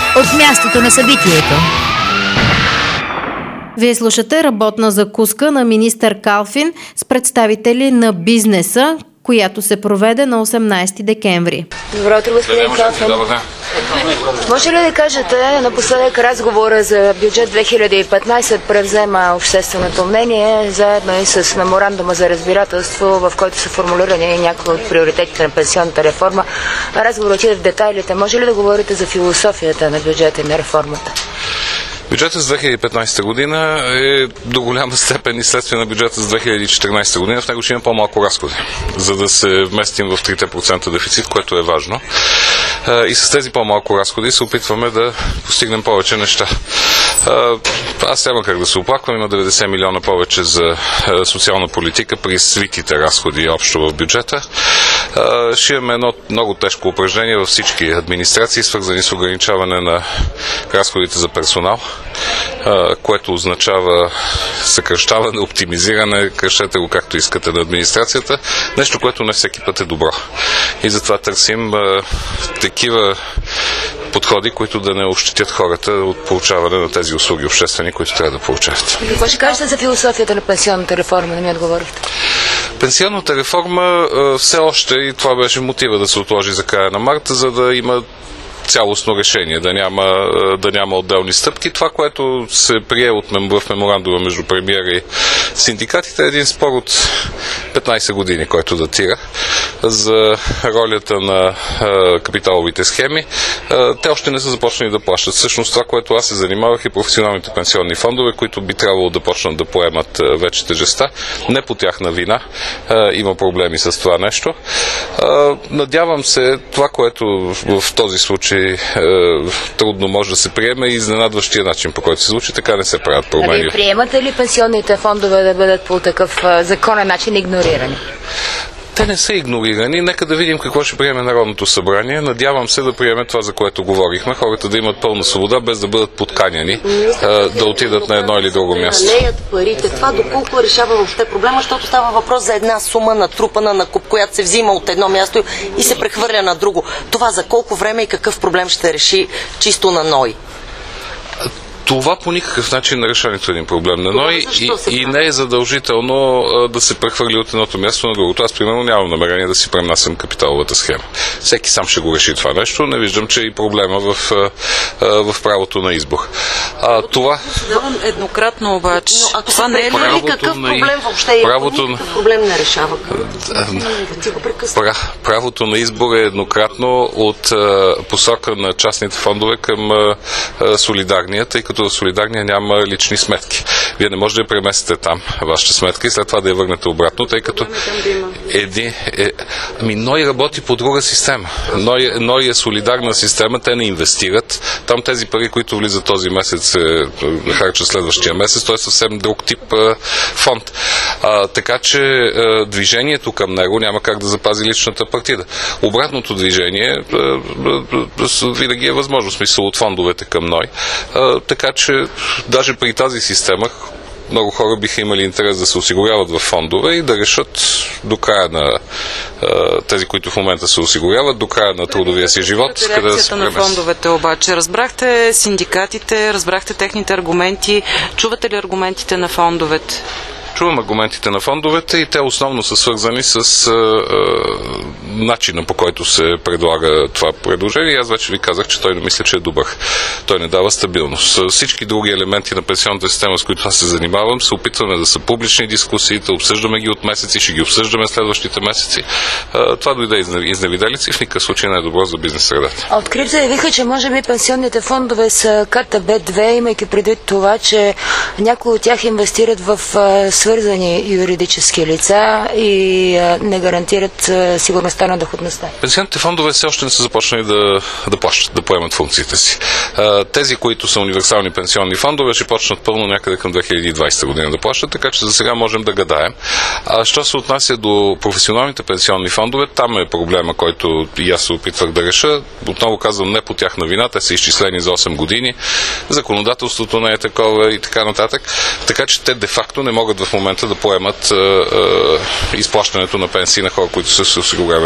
от мястото на събитието. Вие слушате работна закуска на министър Калфин с представители на бизнеса, която се проведе на 18 декември. Добро утро, господин Калфин. Може ли да кажете, напоследък разговора за бюджет 2015 превзема общественото мнение, заедно и с меморандума за разбирателство, в който са формулирани някои от приоритетите на пенсионната реформа. Разговор отиде в детайлите. Може ли да говорите за философията на бюджета и на реформата? Бюджетът за 2015 година е до голяма степен и следствие на бюджета за 2014 година. В него ще има по-малко разходи, за да се вместим в 3% дефицит, което е важно. И с тези по-малко разходи се опитваме да постигнем повече неща. Аз няма как да се оплаквам. Има 90 милиона повече за социална политика при свитите разходи общо в бюджета. Ще имаме едно много тежко упражнение във всички администрации, свързани с ограничаване на разходите за персонал, което означава съкръщаване, оптимизиране, кръщете го както искате на администрацията, нещо, което не всеки път е добро. И затова търсим такива подходи, които да не ощетят хората от получаване на тези услуги обществени, които трябва да получават. Какво ще кажете за философията на пенсионната реформа? Не ми отговорихте. Пенсионната реформа все още, и това беше мотива да се отложи за края на март, за да има цялостно решение, да няма отделни стъпки. Това, което се прие в меморандума между премиера и синдикатите, е един спор от 15 години, който датира за ролята на капиталовите схеми. Те още не са започнали да плащат. Всъщност това, което аз се занимавах, и професионалните пенсионни фондове, които би трябвало да почнат да поемат вече тежестта. Не по тяхна вина. Има проблеми с това нещо. Надявам се, това, което в този случай трудно може да се приеме, и изненадващия начин, по който се случи, така не се правят промени. Вие приемате ли пенсионните фондове да бъдат по такъв законен начин игнорирани? Те не са игнорирани. Нека да видим какво ще приеме Народното събрание. Надявам се да приеме това, за което говорихме. Хората да имат пълна свобода, без да бъдат подканяни да отидат на едно или друго място. Леят парите. Това доколко решава въобще проблема, защото става въпрос за една сума натрупана на куп, която се взима от едно място и се прехвърля на друго. Това за колко време и какъв проблем ще реши чисто на НОИ? Това по никакъв начин не решава нито един проблем на НОИ и не е задължително да се прехвърли от едното място на другото. Аз, примерно, нямам намерение да си пренасям капиталовата схема. Всеки сам ще го реши това нещо. Не виждам, че е и проблема в правото на избор. Това... Еднократно обаче. Но това не е ли какъв проблем въобще? Никакъв проблем не решава. Правото на избор е еднократно от посока на частните фондове към солидарния, тъй като в солидарния няма лични сметки. Вие не можете да преместите там вашата сметка и след това да я върнете обратно, тъй като НОИ работи по друга система. НОИ е солидарна система, те не инвестират. Там тези пари, които влизат този месец, се харчат следващия месец. Той е съвсем друг тип фонд. Така че движението към него няма как да запази личната партида. Обратното движение винаги е възможно, в смисъл от фондовете към НОИ. Така че даже при тази система много хора биха имали интерес да се осигуряват в фондове и да решат до края на тези, които в момента се осигуряват, до края на трудовия си живот. Къде да се на фондовете обаче? Разбрахте синдикатите, разбрахте техните аргументи. Чувате ли аргументите на фондовете? Чувам аргументите на фондовете и те основно са свързани с начина, по който се предлага това предложение. Аз вече ви казах, че той не мисля, че е добър. Той не дава стабилност. Всички други елементи на пенсионната система, с които аз се занимавам, се опитваме да са публични дискусии, да обсъждаме ги от месеци, ще ги обсъждаме следващите месеци. Това дойде изневиделици и в никакъв случай не е добро за бизнес средата. Открив заявиха, че може би пенсионните фондове са карта Б2, имайки предвид това, че някои от тях инвестират в свързани юридически лица и не гарантират сигурността на доходността. Пенсионните фондове все още не са започнали да плащат, да поемат функциите си. Тези, които са универсални пенсионни фондове, ще почнат пълно някъде към 2020 година да плащат, така че за сега можем да гадаем. Що се отнася до професионалните пенсионни фондове, там е проблема, който и аз се опитвах да реша. Отново казвам, не по тяхна вина, те са изчислени за 8 години, законодателството не е такова и така нататък, така че те де-факто не могат в момента да поемат изплащането на пенсии на хора, които са се осигурявали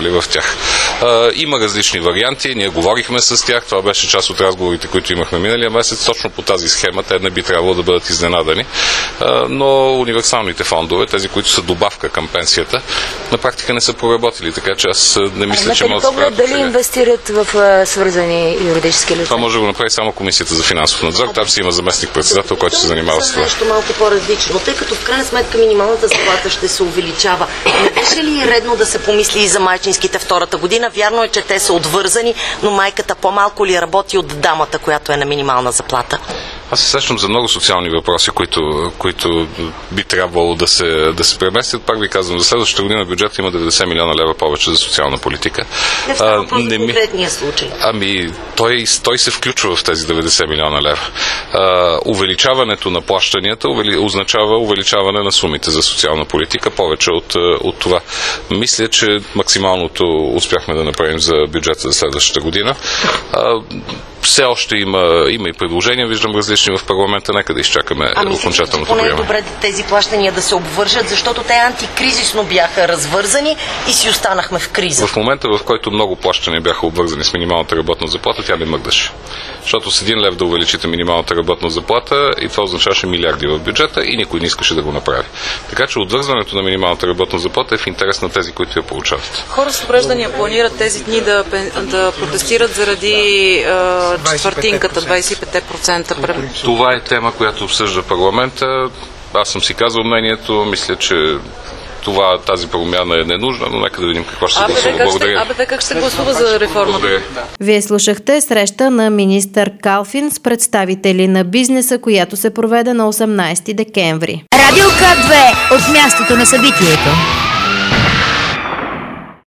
участвали в тях. Има различни варианти, ние говорихме с тях, това беше част от разговорите, които имахме миналия месец, точно по тази схема, те не би трябвало да бъдат изненадани, но универсалните фондове, тези, които са добавка към пенсията, на практика не са проработили, така че аз не мисля, че могат да справят. Дали инвестират в свързани юридически лица? Това може да го направи само Комисията за финансов надзор, там си има заместник-председател, който се занимава с това. Нещо малко по-различно, тъй като в крайна сметка минималната заплата ще се увеличава. Не беше ли редно да се помисли и за майчинските втората година? Вярно е, че те са отвързани, но майката по-малко ли работи от дамата, която е на минимална заплата? Аз се сещам за много социални въпроси, които би трябвало да се преместят. Пак ви казвам, за следващата година бюджет има 90 милиона лева повече за социална политика. Не става въпрос за конкретния случай. Той се включва в тези 90 милиона лева. Увеличаването на плащанията означава увеличаване на сумите за социална политика, повече от това. Мисля, че максималното успяхме да направим за бюджета за следващата година. Все още има и предложения, виждам различни в парламента, нека да изчакаме окончателното приемане. Поне е добре тези плащания да се обвържат, защото те антикризисно бяха развързани и си останахме в криза. В момента, в който много плащания бяха обвързани с минималната работна заплата, тя не мъгдаше. Защото с 1 лев да увеличите минималната работна заплата и това означаваше милиарди в бюджета и никой не искаше да го направи. Така че отвързването на минималната работна заплата е в интерес на тези, които я получават. Хора с увреждания планират тези дни да протестират заради четвъртинката, 25%. Това е тема, която обсъжда парламента. Аз съм си казал мнението, мисля, че тази промяна е ненужна, но нека да видим какво ще се гласува. Благодаря. АБВ как ще гласува за реформата? Вие слушахте среща на министър Калфин с представители на бизнеса, която се проведе на 18 декември. Радио К2 от мястото на събитието.